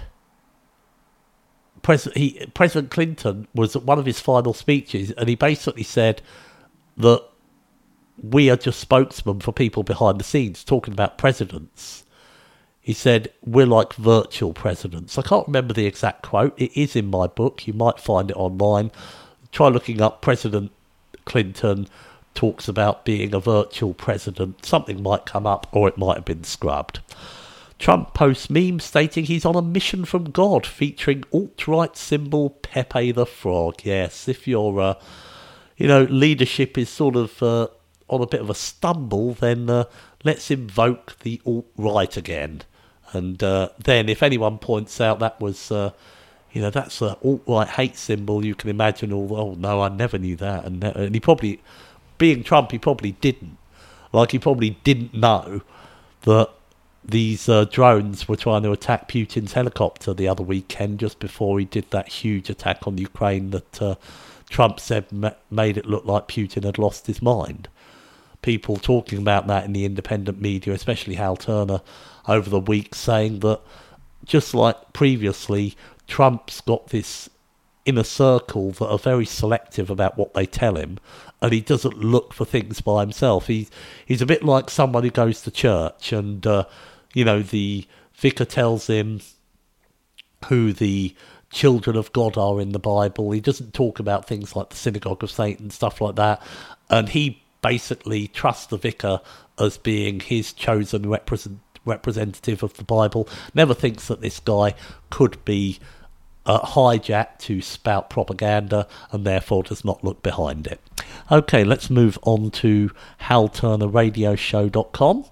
President Clinton was at one of his final speeches, and he basically said that we are just spokesmen for people behind the scenes, talking about presidents. He said, we're like virtual presidents. I can't remember the exact quote. It is in my book. You might find it online. Try looking up President Clinton talks about being a virtual president. Something might come up, or it might have been scrubbed. Trump posts meme stating he's on a mission from God, featuring alt-right symbol Pepe the Frog. Yes, if your leadership is sort of on a bit of a stumble, then let's invoke the alt-right again. And then if anyone points out that was, that's an alt-right hate symbol, you can imagine oh no, I never knew that. And he probably, being Trump, he probably didn't. Like, he probably didn't know that these drones were trying to attack Putin's helicopter the other weekend, just before he did that huge attack on Ukraine that Trump said made it look like Putin had lost his mind. People talking about that in the independent media, especially Hal Turner, over the week, saying that just like previously, Trump's got this inner circle that are very selective about what they tell him, and he doesn't look for things by himself. He's a bit like someone who goes to church, and the vicar tells him who the children of God are in the Bible. He doesn't talk about things like the synagogue of Satan, stuff like that, and he basically trusts the vicar as being his chosen representative of the Bible. Never thinks that this guy could be hijacked to spout propaganda, and therefore does not look behind it. Okay, let's move on to HalTurnerRadioshow.com.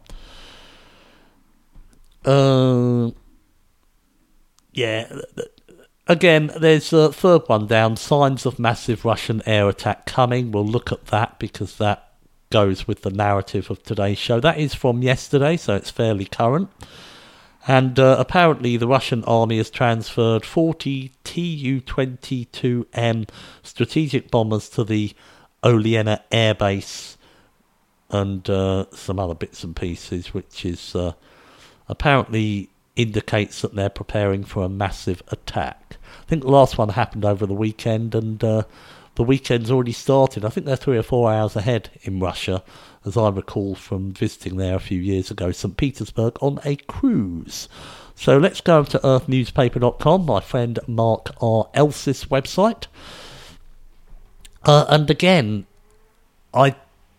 Again, there's a third one down, signs of massive Russian air attack coming. We'll look at that because that goes with the narrative of today's show. That is from yesterday, so it's fairly current. And apparently the Russian army has transferred 40 Tu-22M strategic bombers to the Olenaya air base, and some other bits and pieces, which is apparently indicates that they're preparing for a massive attack. I think the last one happened over the weekend, and the weekend's already started. I think they're 3 or 4 hours ahead in Russia, as I recall from visiting there a few years ago, St. Petersburg, on a cruise. So let's go over to earthnewspaper.com, my friend Mark R. Els's website. And again, I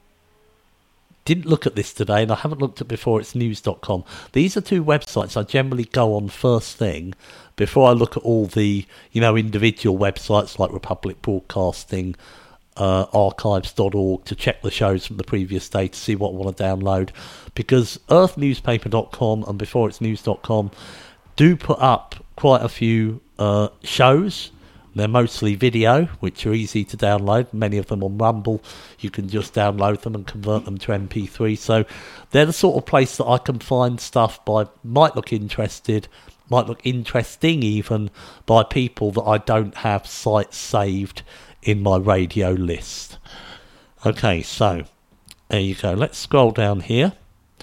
didn't look at this today, and I haven't looked at before. It's news.com. These are two websites I generally go on first thing before I look at all the individual websites like Republic Broadcasting, archives.org, to check the shows from the previous day to see what I want to download, because earthnewspaper.com and before it's news.com do put up quite a few shows. They're mostly video, which are easy to download. Many of them on Rumble. You can just download them and convert them to MP3. So they're the sort of place that I can find stuff might look interesting even, by people that I don't have sites saved in my radio list. Okay, so there you go. Let's scroll down here.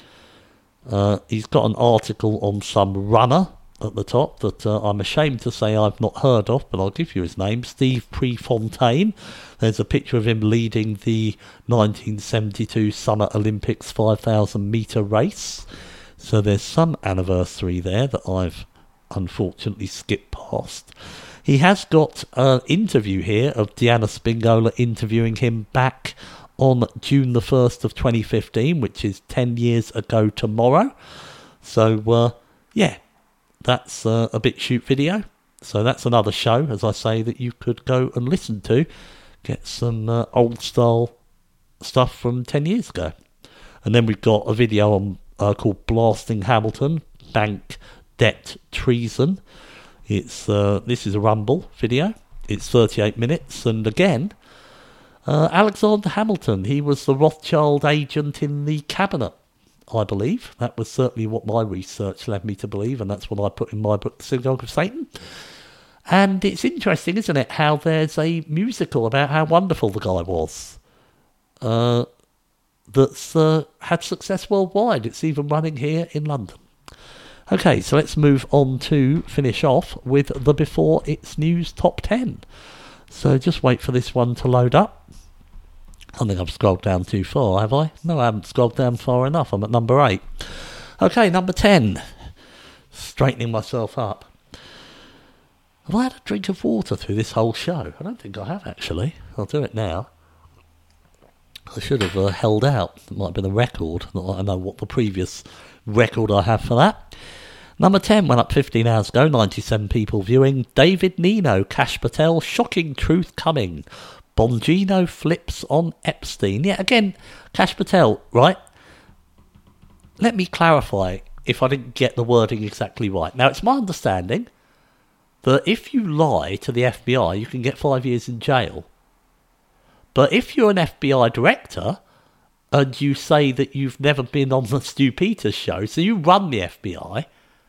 He's got an article on some runner at the top that I'm ashamed to say I've not heard of, but I'll give you his name, Steve Prefontaine. There's a picture of him leading the 1972 Summer Olympics 5,000 metre race. So there's some anniversary there that I've unfortunately skipped past. He has got an interview here of Diana Spingola interviewing him back on June the 1st of 2015, which is 10 years ago tomorrow. So, that's a BitChute video. So that's another show, as I say, that you could go and listen to. Get some old-style stuff from 10 years ago. And then we've got a video on called Blasting Hamilton, Bank Debt Treason. This is a Rumble video. It's 38 minutes. And again, Alexander Hamilton, he was the Rothschild agent in the cabinet, I believe. That was certainly what my research led me to believe, and that's what I put in my book, The Synagogue of Satan. And it's interesting, isn't it, how there's a musical about how wonderful the guy was that's had success worldwide. It's even running here in London. Okay, so let's move on to finish off with the Before It's News Top 10. So just wait for this one to load up. I think I've scrolled down too far, have I? No, I haven't scrolled down far enough. I'm at number 8. Okay, number 10. Straightening myself up. Have I had a drink of water through this whole show? I don't think I have, actually. I'll do it now. I should have held out. It might have been a record. Not that I know what the previous record I have for that. Number 10 went up 15 hours ago. 97 people viewing. David Nino, Kash Patel, shocking truth coming. Bongino flips on Epstein. Yeah, again, Kash Patel, right? Let me clarify if I didn't get the wording exactly right. Now, it's my understanding that if you lie to the FBI, you can get 5 years in jail. But if you're an FBI director and you say that you've never been on the Stu Peters show, so you run the FBI,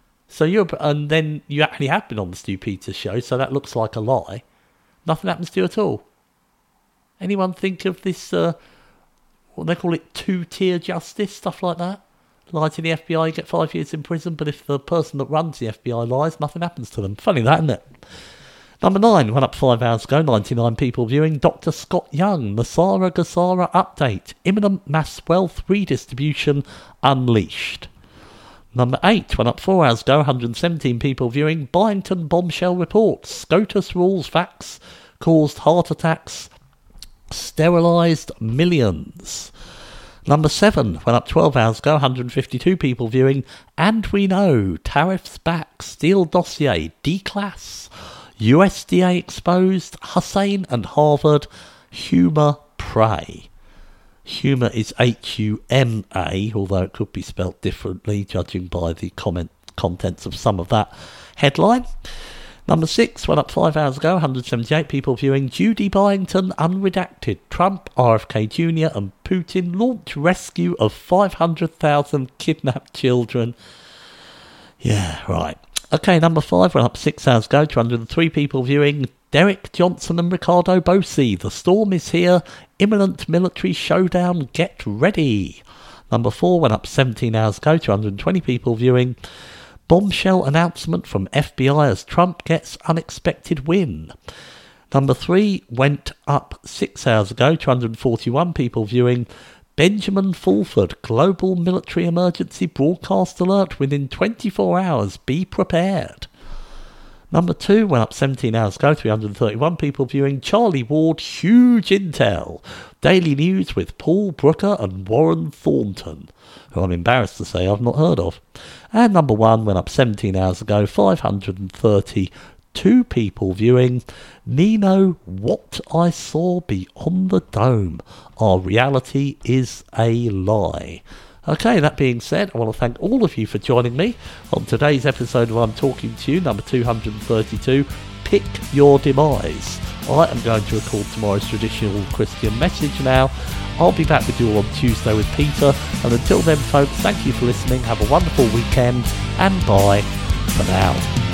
and then you actually have been on the Stu Peters show, so that looks like a lie. Nothing happens to you at all. Anyone think of this, what they call it, two-tier justice, stuff like that? Lie to the FBI, you get 5 years in prison, but if the person that runs the FBI lies, nothing happens to them. Funny that, isn't it? Number 9, went up 5 hours ago, 99 people viewing. Dr. Scott Young, the Sara Gassara update. Imminent mass wealth redistribution unleashed. Number 8, went up 4 hours ago, 117 people viewing. Byington bombshell reports. SCOTUS rules facts caused heart attacks. Sterilised millions. Number 7, went up 12 hours ago, 152 people viewing. And we know, tariffs back, Steele dossier, D-class, USDA exposed, Hussein and Harvard, humour prey. Humour is H-U-M-A, although it could be spelt differently, judging by the contents of some of that headline. Number 6, went up 5 hours ago, 178 people viewing. Judy Byington, unredacted. Trump, RFK Jr. and Putin launch rescue of 500,000 kidnapped children. Yeah, right. Okay, number 5, went up 6 hours ago, 203 people viewing. Derek Johnson and Ricardo Bosi, the storm is here. Imminent military showdown, get ready. Number 4, went up 17 hours ago, 220 people viewing. Bombshell announcement from FBI as Trump gets unexpected win. Number 3 went up 6 hours ago, 241 people viewing. Benjamin Fulford, global military emergency broadcast alert within 24 hours, be prepared. Number 2 went up 17 hours ago, 331 people viewing. Charlie Ward, huge intel. Daily News with Paul Brooker and Warren Thornton, who I'm embarrassed to say I've not heard of. And number 1 went up 17 hours ago, 532 people viewing. Nino, what I saw beyond the dome. Our reality is a lie. Okay, that being said, I want to thank all of you for joining me on today's episode of I'm Talking to You, number 232, Pick Your Demise. I am going to record tomorrow's traditional Christian message now. I'll be back with you on Tuesday with Peter, and until then folks, thank you for listening, have a wonderful weekend, and bye for now.